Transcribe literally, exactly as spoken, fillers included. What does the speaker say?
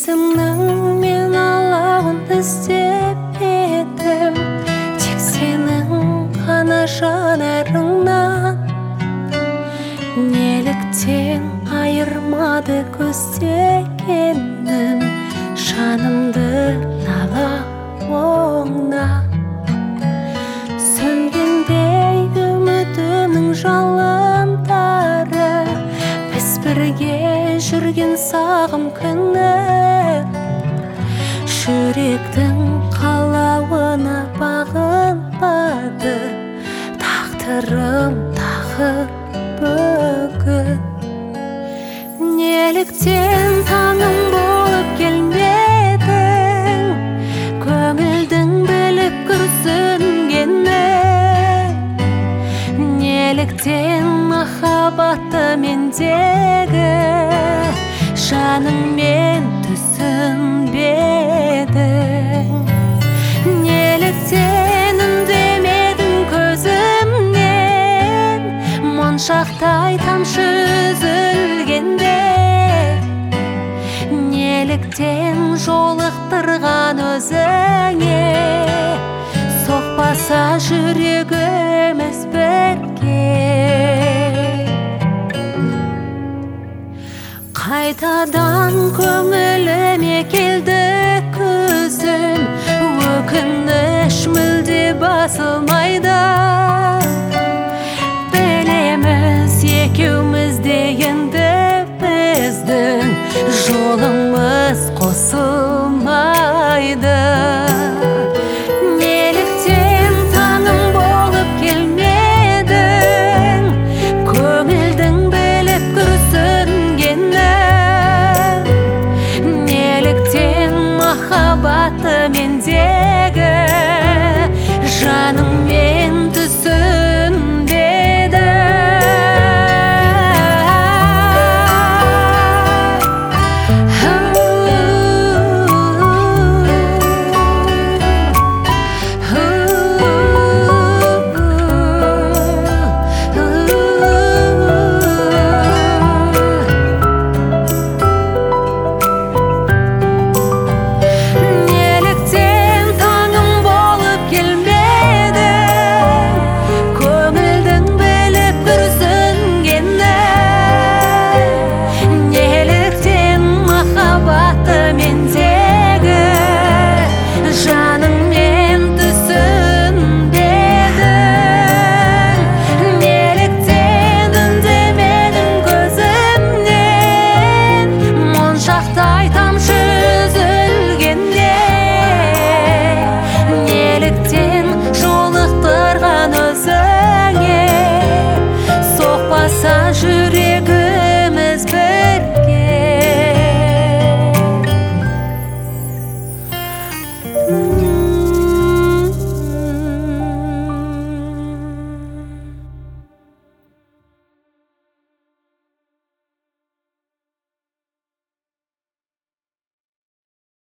өзімнің мен алауын іздеп едім, тек сенің ғана жанарыңнан. Неліктен айырмады көздегенім жанымды нала оңнан? Сөнгендей үмітімнің жалындары, біз бірге жүрген сағым күні, жүректің қалауына бағынбады тағдырым тағы бүгін. Неліктен таңым болып келмедің, көңілдің біліп күрсінгені? Неліктен махаббатты мендегі жаныңмен түсінбедің? Неліктен үндемедің көзімнен, моншақтай тамшы үзілгенде? Неліктен жолықтырған өзіңе соқпаса жүрегіміз бірге? Қайтадан көңіліме келді күзім, өкініш мүлде басылмайды. Білеміз екеуміз де енді біздің жолымыз қосылмайды. Неліктен таңым болып келмедің, көңілдің біліп күрсінгені? Неліктен махаббатты мендегі жаныңмен түсінбедің? Жүрегіміз бірге.